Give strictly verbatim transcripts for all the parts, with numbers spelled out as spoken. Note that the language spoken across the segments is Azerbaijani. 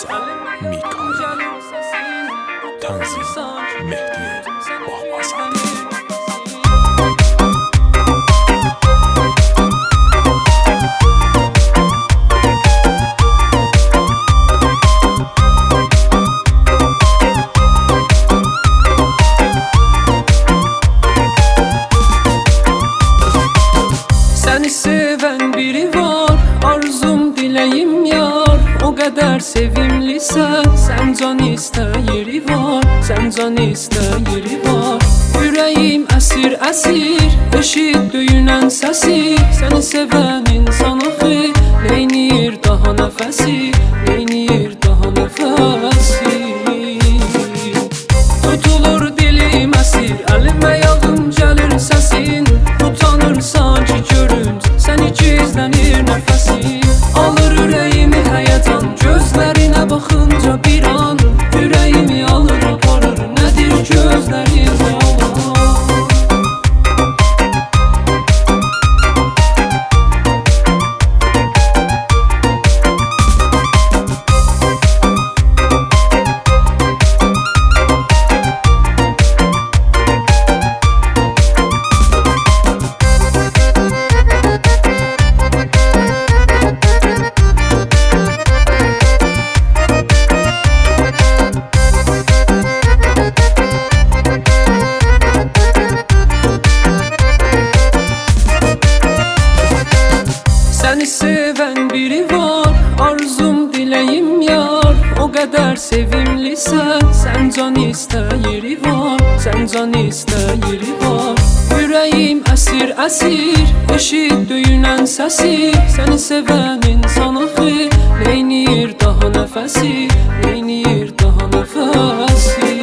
رضا میکائیل، تنظیم مهدی باهوازاده. Səni sevən biri var, arzum diləyim yar. O qədər sevimlisən, sən can istə yeri var, sən can istə yeri var. Ürəyim əsir əsir, eşit döyünən səsi. Səni sevən insan axı, neynir daha nəfəsi, neynir daha nəfəsi. Tutulur dilim əsir, əlimə yağım gəlir səsin. Utanırsan ki görüncə, səni gizlənir nəfəsin. Alır ürəyimi həyəcan, gözlərinə baxınca bir an. Ürəyimi alır aparır, nədir gözlərində olan. Səni sevən biri var, arzum diləyim yar. O qədər sevimlisən, sən can istə yeri var, sən can istə yeri var. Ürəyim əsir əsir, eşit döyünən səsi. Səni sevən insan axı, neynir daha nəfəsi, neynir daha nəfəsi.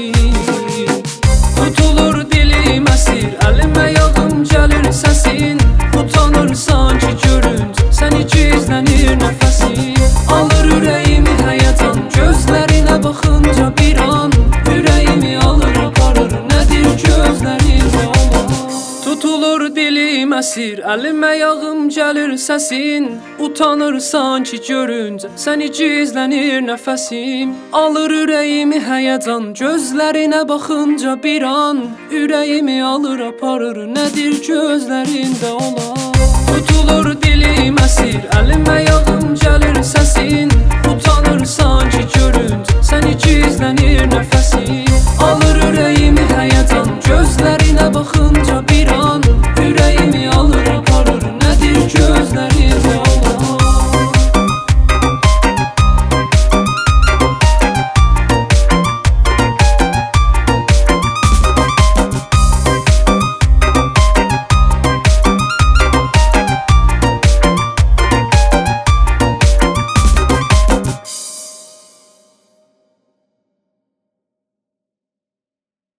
Tutulur dilim əsir, əlimə yağım gəlir səsin. Utanırsan ki görüncə, səni gizlənir nəfəsin. Alır ürəyimi həyəcan, gözlərinə baxınca bir an. Ürəyimi alır aparır, nədir gözlərində olan. Tutulur dilim əsir, əlimə yağım gəlir səsin. Utanırsan ki görüncə, səni gizlənir nəfəsim. Alır ürəyimi həyəcan, gözlərinə baxınca bir an. Ürəyimi alır aparır, nədir gözlərində olan. Tutulur